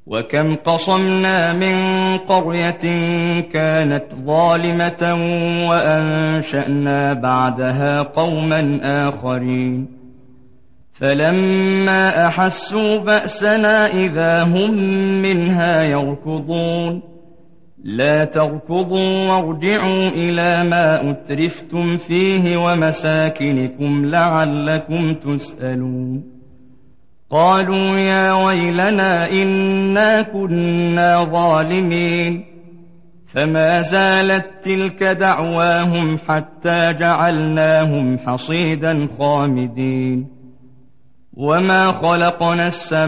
وكم قصمنا من قرية كانت ظالمة وأنشأنا بعدها قوما آخرين فلما أحسوا بأسنا إذا هم منها يركضون لا تركضوا وارجعوا إلى ما أترفتم فيه ومساكنكم لعلكم تسألون قالوا يا ويلنا إنا كنا ظالمين فما زالت تلك دعواهم حتى جعلناهم حصيدا خامدين وما خلقنا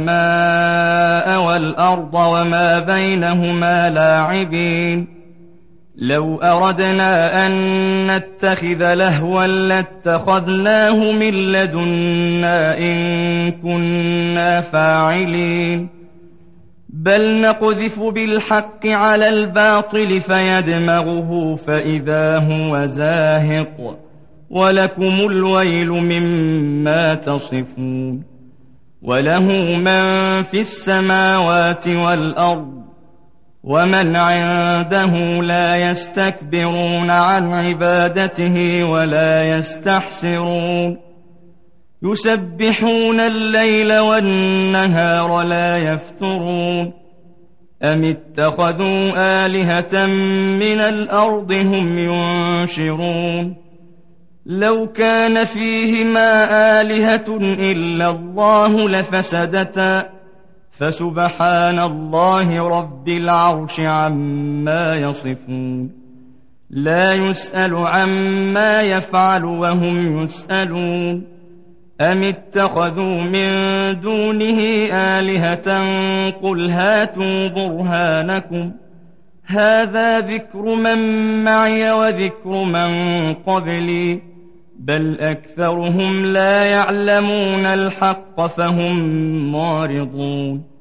السماء والأرض وما بينهما لاعبين لو أردنا أن نتخذ لهوا لاتخذناه من لدنا إن كنا فاعلين بل نقذف بالحق على الباطل فيدمغه فإذا هو زاهق ولكم الويل مما تصفون وله من في السماوات والأرض ومن عنده لا يستكبرون عن عبادته ولا يستحسرون يسبحون الليل والنهار لا يفترون أم اتخذوا آلهة من الأرض هم ينشرون لو كان فيهما آلهة إلا الله لفسدتا فسبحان الله رب العرش عما يصفون لا يسأل عما يفعل وهم يسألون أم اتخذوا من دونه آلهة قل هاتوا برهانكم هذا ذكر من معي وذكر من قبلي بل أكثرهم لا يعلمون الحق فهم معرضون